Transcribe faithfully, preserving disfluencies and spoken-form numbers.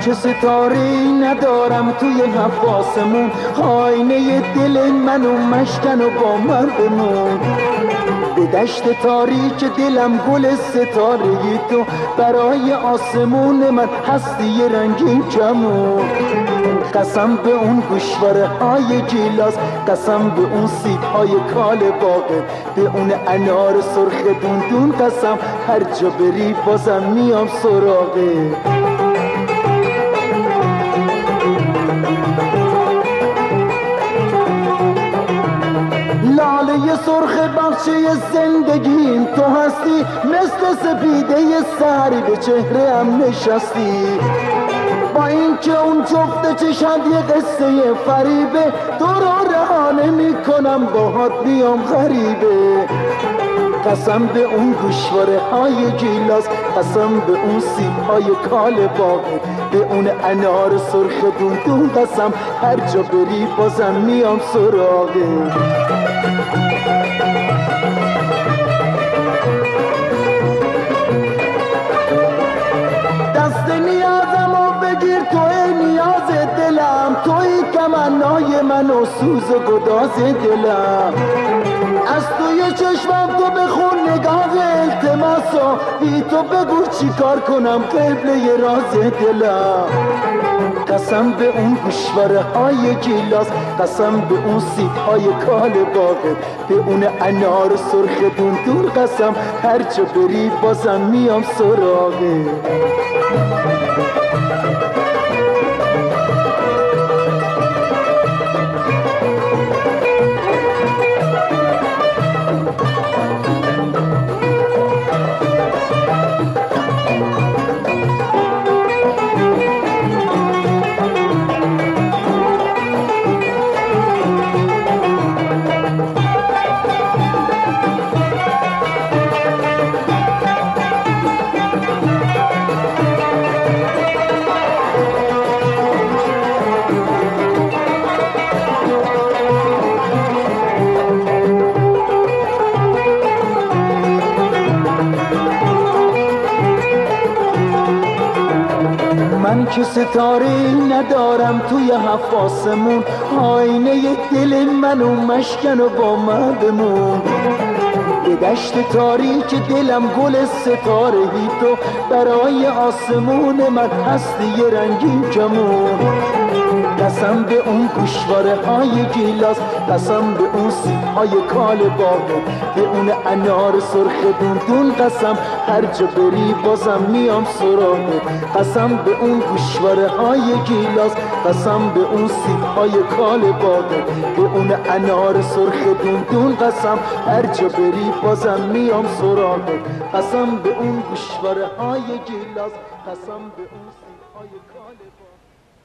که ستاره‌ای ندارم توی حواسمون، آینه دل منو مشکن و با من بمون. به دشت تاریک دلم گل ستاره‌ای تو، برای آسمون من هستی رنگین کمون. قسم به اون گوشواره های گیلاس، قسم به اون سیب های کال باغت، به اون انار سرخ دوندون، قسم هر جا بری بازم میام سراغت. لاله سرخ بخشی زندگیم تو هستی، مثل سپیده سری به چهره هم نشستی. با این که اون جفت چشم یه قصه فریبه، تو رو رها نمی کنم باهات بیام غریبه. قسم به اون گوشواره های گیلاس، قسم به اون سیب های کال باغت، به اون انار سرخ دوندون، قسم هر جا بری بازم میام سراغت. دست نیازمو بگیر، توی نیاز دلم، توی تمنای من و سوز و گداز دلم. از توی چشمم تو بخون نگاه التماسو، بی تو بگو چی کار کنم قبله راز دلم. قسم به اون گوشواره های گیلاس، قسم به اون سیب های کال باغت، به اون انار سرخ دوندون، قسم هر جا بری بازم میام سراغت. من که ستاره‌ای ندارم توی حواسمون، آینه دل منو مشکن و با من بمون. به دشت تاریک دلم گل ستاره‌ای تو، برای آسمون من هستی رنگین کمون. قسم به اون گوشواره های گیلاس، قسم به اون سیب های کال باغت، به اون انار سرخ دوندون، قسم هر جا بری بازم میام سراغت. قسم به اون گوشواره های گیلاس، قسم به اون سیب های کال باغت، به اون انار سرخ دوندون، قسم هر جا بری بازم میام سراغت. قسم به اون گوشواره های گیلاس، قسم به اون سیب های کال باغت.